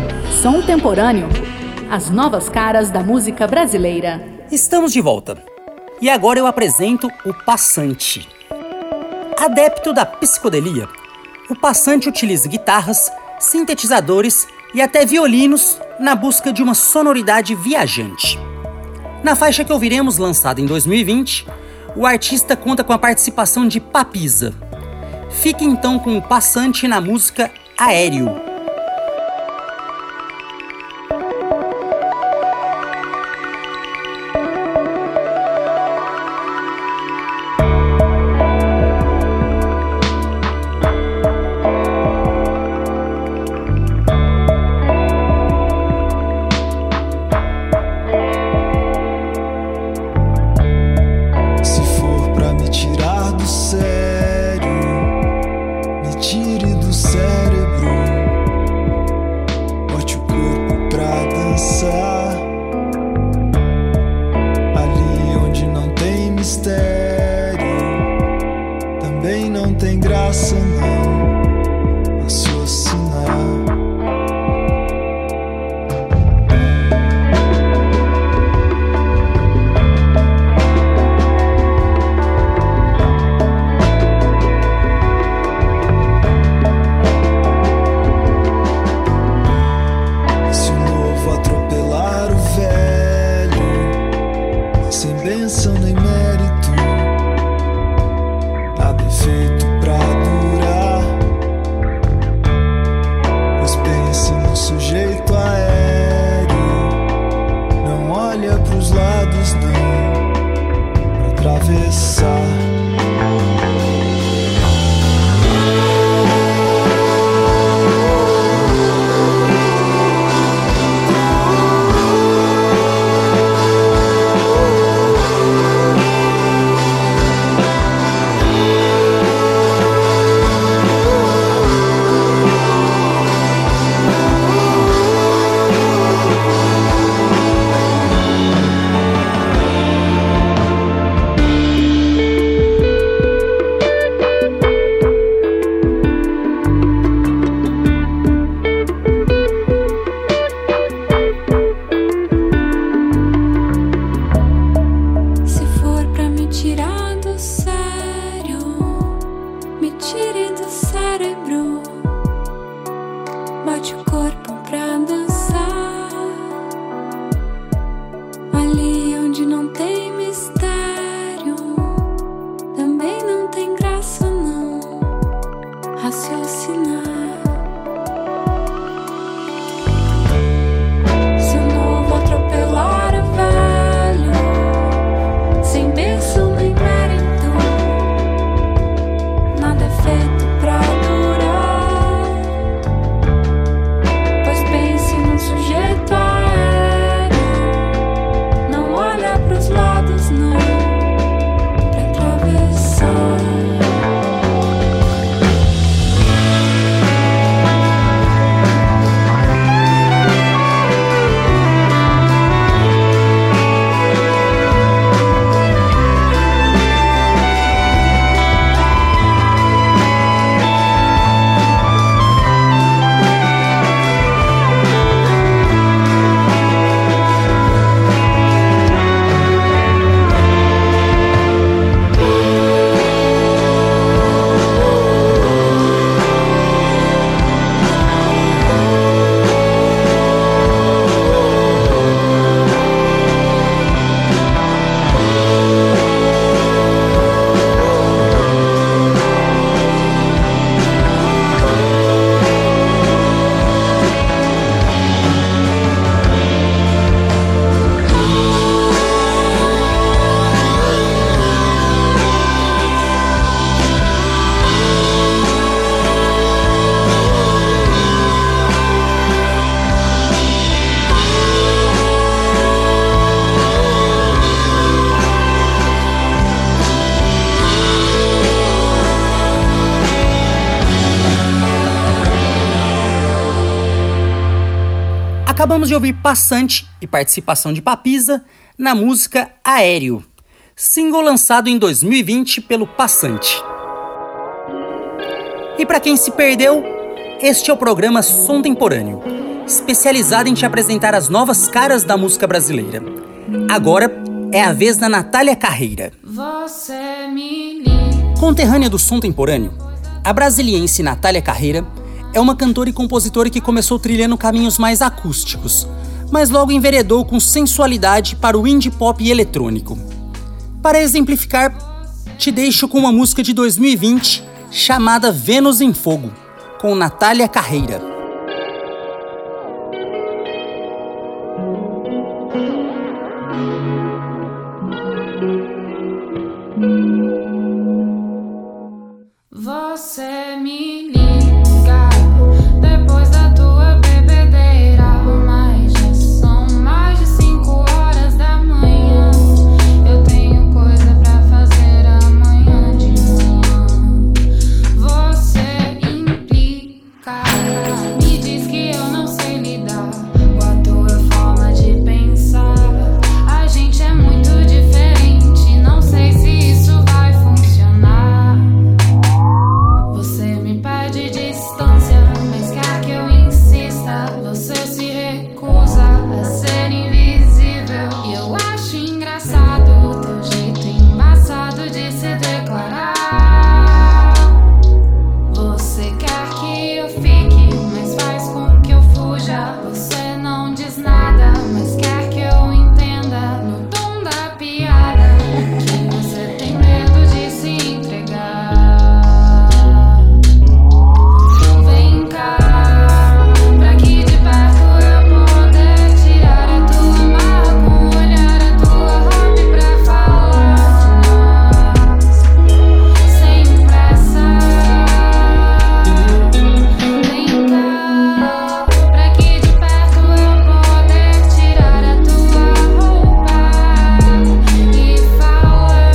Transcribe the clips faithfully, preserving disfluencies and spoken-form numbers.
Som Temporâneo. As novas caras da música brasileira. Estamos de volta. E agora eu apresento o Passante. Adepto da psicodelia, o Passante utiliza guitarras, sintetizadores e até violinos na busca de uma sonoridade viajante. Na faixa que ouviremos, lançada em dois mil e vinte, o artista conta com a participação de Papisa. Fique então com o Passante na música Aéreo. Acabamos de ouvir Passante e participação de Papisa na música Aéreo, single lançado em dois mil e vinte pelo Passante. E para quem se perdeu, este é o programa Som Temporâneo, especializada em te apresentar as novas caras da música brasileira. Agora é a vez da Natália Carreira. Você me liga. Conterrânea do som temporâneo, a brasiliense Natália Carreira é uma cantora e compositora que começou trilhando caminhos mais acústicos, mas logo enveredou com sensualidade para o indie pop e eletrônico. Para exemplificar, te deixo com uma música de dois mil e vinte chamada Vênus em Fogo, com Natália Carreira. Você me liga depois da tua bebedeira. Mais de, são mais de cinco horas da manhã. Eu tenho coisa pra fazer amanhã de manhã. Você implica, me diz que eu não sei lidar com a tua forma de pensar. A gente é muito diferente, não sei se isso vai funcionar. Você me pede distância, mas quer que eu insista. Você se recusa a ser invisível. E eu acho engraçado o teu jeito embaçado de se declarar. Você quer que eu fique, mas faz com que eu fuja. Você não diz nada, mas quer que eu entenda no tom da piada que você tem medo de se entregar. Vem cá, pra que de perto eu poder tirar a tua marra com o olhar, a tua roupa pra falar de nós sem pressa. Vem cá, pra que de perto eu poder tirar a tua roupa e falar.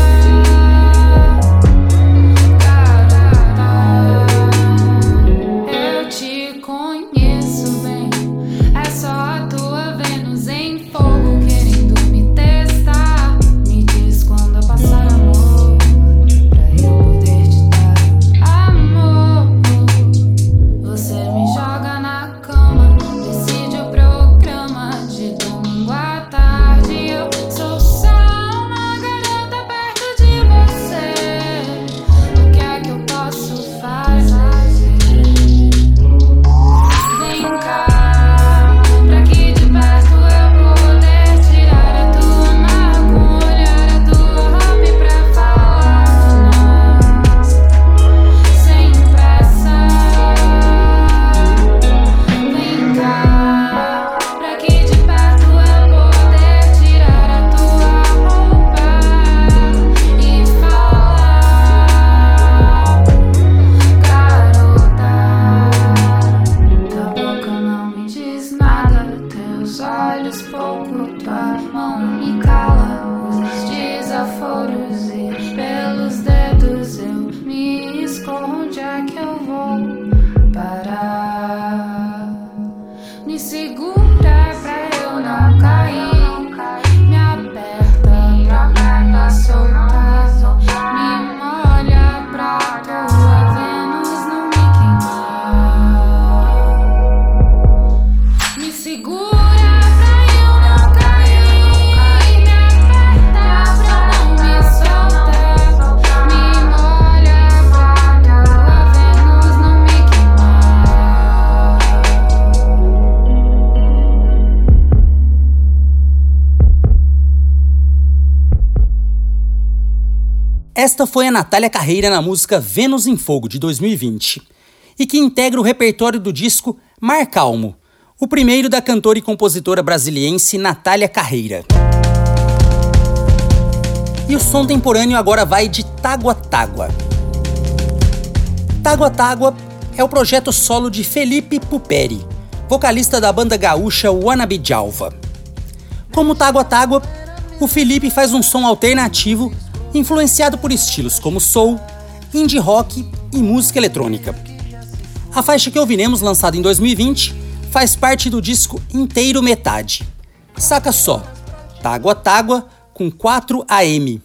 Eu te conheço bem, é só a tua Vênus em fogo querendo me testar. Me diz quando eu passar amor, pra eu poder te dar amor. Você me joga na cama, decide o programa de domingo à tarde. Eu sou só uma garota perto de você. O que é que eu posso fazer? Vem cá, pra que de perto eu poder tirar a tua marra com o olhar, a tua roupa pra falar de nós sem pressa. Vem cá, pra que de perto eu poder tirar a tua roupa e falar. Garota, tua boca não me diz nada, teus olhos pouco, tua mão me cala. Os desaforos e pelos dedos eu me escorro. Onde é que eu vou parar? Me segura pra eu não cair, me aperta pra não soltar, me molha pra tua Vênus não me queimar. Me segura pra eu não cair, me aperta pra não me soltar, me molha pra tua Vênus não me queimar. Esta foi a Natália Carreira na música Vênus em Fogo, de dois mil e vinte, e que integra o repertório do disco Mar Calmo, o primeiro da cantora e compositora brasiliense Natália Carreira. E o som temporâneo agora vai de Tágua Tágua. Tágua Tágua é o projeto solo de Felipe Puperi, vocalista da banda gaúcha Wannabe Djalva. Como Tágua Tágua, o Felipe faz um som alternativo influenciado por estilos como soul, indie rock e música eletrônica. A faixa que ouviremos, lançada em dois mil e vinte, faz parte do disco Inteiro Metade. Saca só, Tágua Tágua com quatro A M.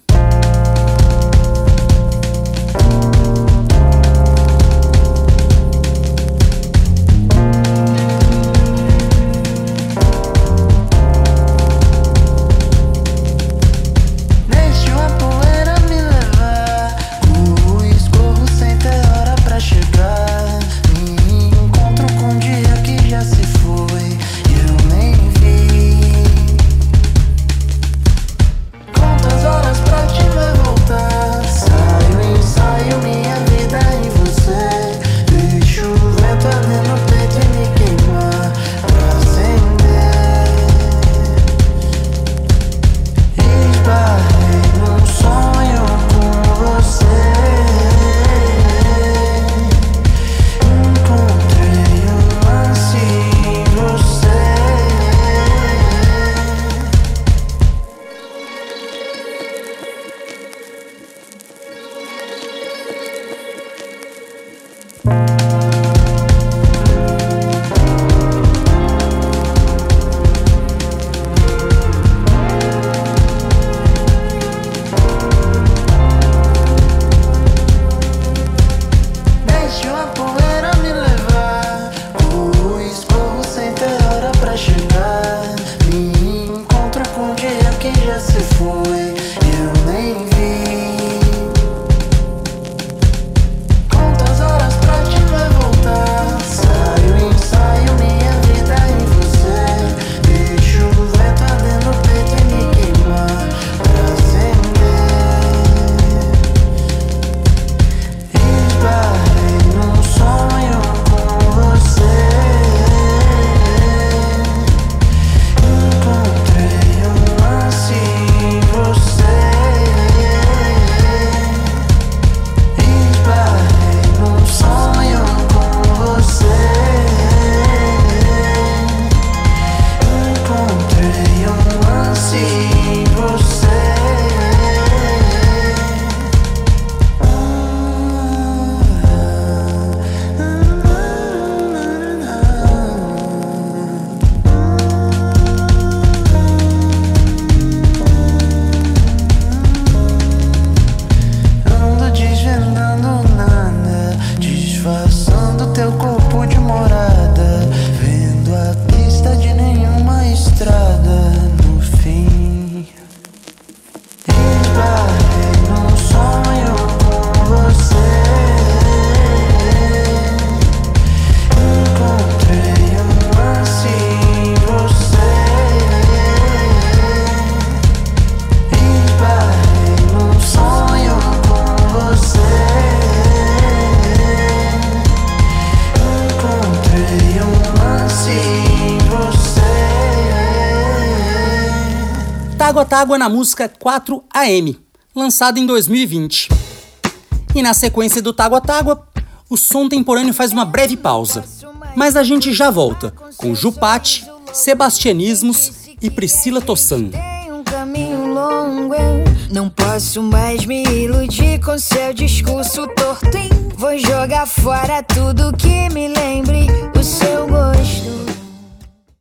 Tágua Tágua na música quatro A M, lançada em dois mil e vinte. E na sequência do Tágua Tágua, o som temporâneo faz uma breve pausa, mas a gente já volta com Jupate, Sebastianismos e Priscila Tossan. Tem um caminho longo, eu não posso mais me iludir com seu discurso torto. Vou jogar fora tudo que me lembre o seu gosto.